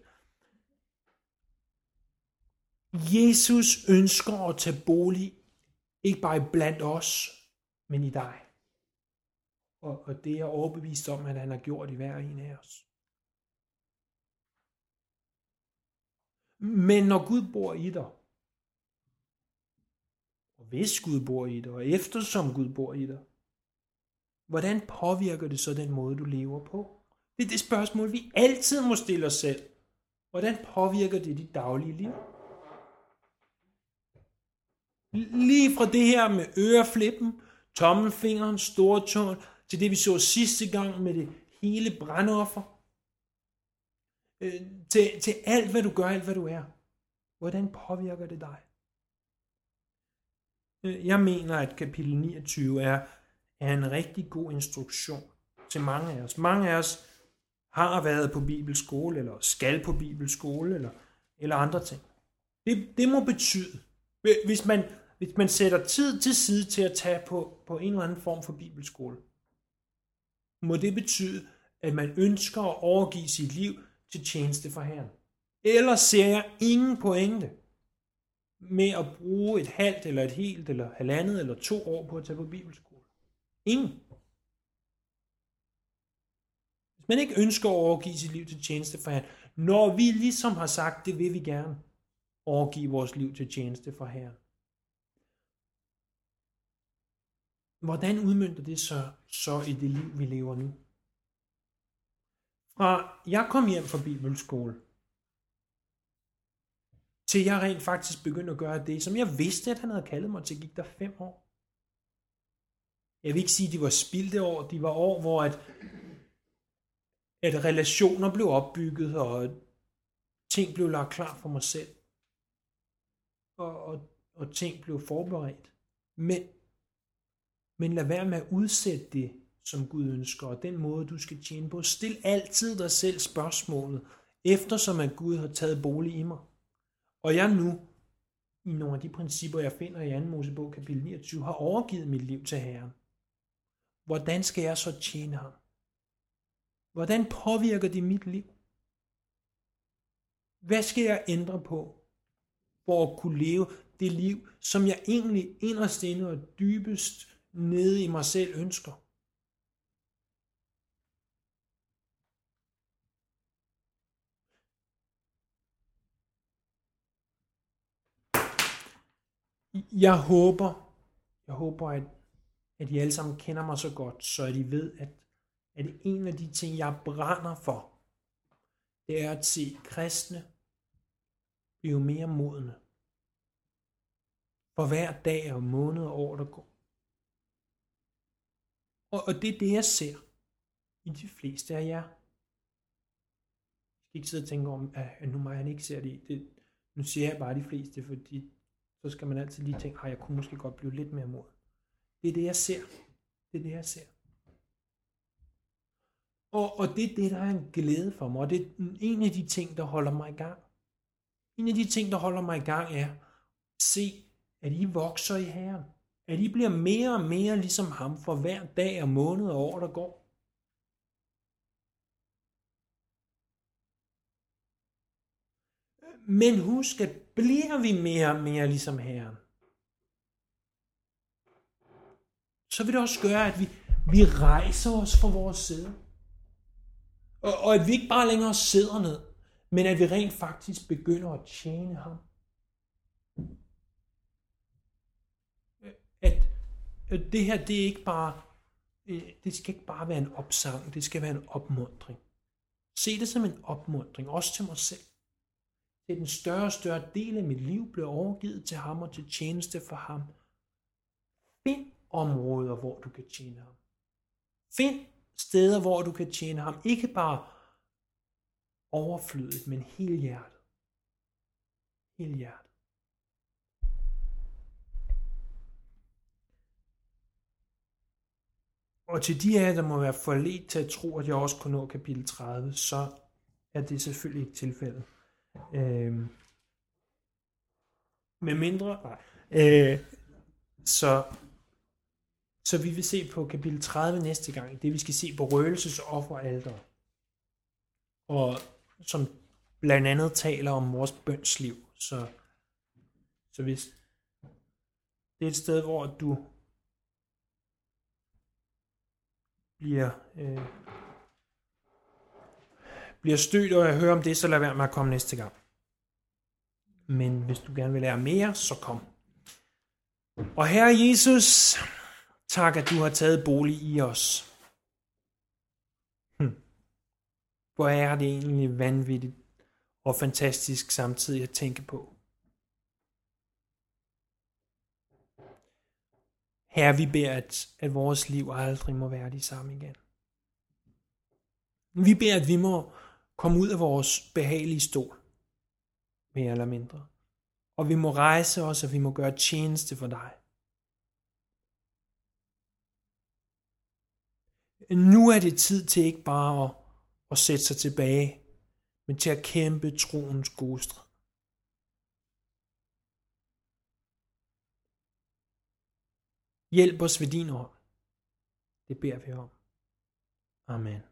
Jesus ønsker at tage bolig, ikke bare blandt os, men i dig. Og, og det er jeg overbevist om, at han har gjort i hver en af os. Men når Gud bor i dig, og hvis Gud bor i dig, og eftersom Gud bor i dig, hvordan påvirker det så den måde, du lever på? Det er det spørgsmål, vi altid må stille os selv. Hvordan påvirker det dit daglige liv? Lige fra det her med øreflippen, tommelfingeren, stortåen, til det vi så sidste gang med det hele brandoffer, til, til alt hvad du gør, alt hvad du er. Hvordan påvirker det dig? Jeg mener, at kapitel niogtyve er, er en rigtig god instruktion til mange af os. Mange af os har været på bibelskole, eller skal på bibelskole, eller, eller andre ting. Det, det må betyde, hvis man, hvis man sætter tid til side til at tage på, på en eller anden form for bibelskole, må det betyde, at man ønsker at overgive sit liv til tjeneste for Herren. Ellers ser jeg ingen pointe med at bruge et halvt, eller et helt, eller halvandet, eller to år på at tage på bibelskole. Ingen. Hvis man ikke ønsker at overgive sit liv til tjeneste for Herren, når vi ligesom har sagt, det vil vi gerne overgive vores liv til tjeneste for Herren. Hvordan udmønter det så, så i det liv, vi lever nu? Fra jeg kom hjem fra bibelskole, til jeg rent faktisk begyndte at gøre det, som jeg vidste, at han havde kaldet mig til, gik der fem år. Jeg vil ikke sige, at de var spildte år. De var år, hvor at, at relationer blev opbygget, og ting blev lagt klar for mig selv. Og, og, og ting blev forberedt. Men, men lad være med at udsætte det, som Gud ønsker, og den måde, du skal tjene på. Stil altid dig selv spørgsmålet, eftersom at Gud har taget bolig i mig. Og jeg nu, i nogle af de principper, jeg finder i anden Mosebog kapitel niogtyve, har overgivet mit liv til Herren. Hvordan skal jeg så tjene ham? Hvordan påvirker det mit liv? Hvad skal jeg ændre på, for at kunne leve det liv, som jeg egentlig inderst inde og dybest nede i mig selv ønsker? Jeg håber, jeg håber, at, at I alle sammen kender mig så godt, så at I ved, at, at en af de ting, jeg brænder for, det er at se kristne blive mere modne. For hver dag og måned og år, der går. Og, og det er det, jeg ser i de fleste af jer. Jeg skal ikke sidde og tænke om, at nu må han ikke se det. det. Nu siger jeg bare de fleste, fordi så skal man altid lige tænke, at jeg kunne måske godt blive lidt mere mod. Det er det, jeg ser. Det er det, jeg ser. Og, og det er det, der er en glæde for mig. Og det er en af de ting, der holder mig i gang. En af de ting, der holder mig i gang, er at se, at I vokser i Herren. At I bliver mere og mere ligesom ham for hver dag og måned og år, der går. Men husk, at bliver vi mere og mere ligesom Herren, så vil det også gøre, at vi, vi rejser os fra vores sæde. Og, og at vi ikke bare længere sidder ned, men at vi rent faktisk begynder at tjene ham. At, at det her, det er ikke bare, det skal ikke bare være en opsang, det skal være en opmuntring. Se det som en opmuntring, også til mig selv. Det er den større og større del af mit liv bliver overgivet til ham og til tjeneste for ham. Find områder, hvor du kan tjene ham. Find steder, hvor du kan tjene ham. Ikke bare overflødet, men hele hjertet. Hele hjertet. Og til de af jer, der må være forledt til at tro, at jeg også kunne nå kapitel tredive, så er det selvfølgelig ikke tilfældet. Øh, med mindre nej. Øh, så så vi vil se på kapitel tredive næste gang. Det vi skal se på røgelsesofferalter, og som blandt andet taler om vores bønsliv. Så så hvis det er et sted, hvor du bliver øh, bliver stødt, og jeg hører om det, så lad være med at komme næste gang. Men hvis du gerne vil lære mere, så kom. Og Herre Jesus, tak, at du har taget bolig i os. Hm. Hvor er det egentlig vanvittigt og fantastisk samtidig at tænke på. Herre, vi beder, at, at vores liv aldrig må være de samme igen. Vi beder, at vi må komme ud af vores behagelige stol, mere eller mindre. Og vi må rejse os, og vi må gøre tjeneste for dig. Nu er det tid til ikke bare at, at sætte sig tilbage, men til at kæmpe troens gode strid. Hjælp os ved din hånd. Det beder vi om. Amen.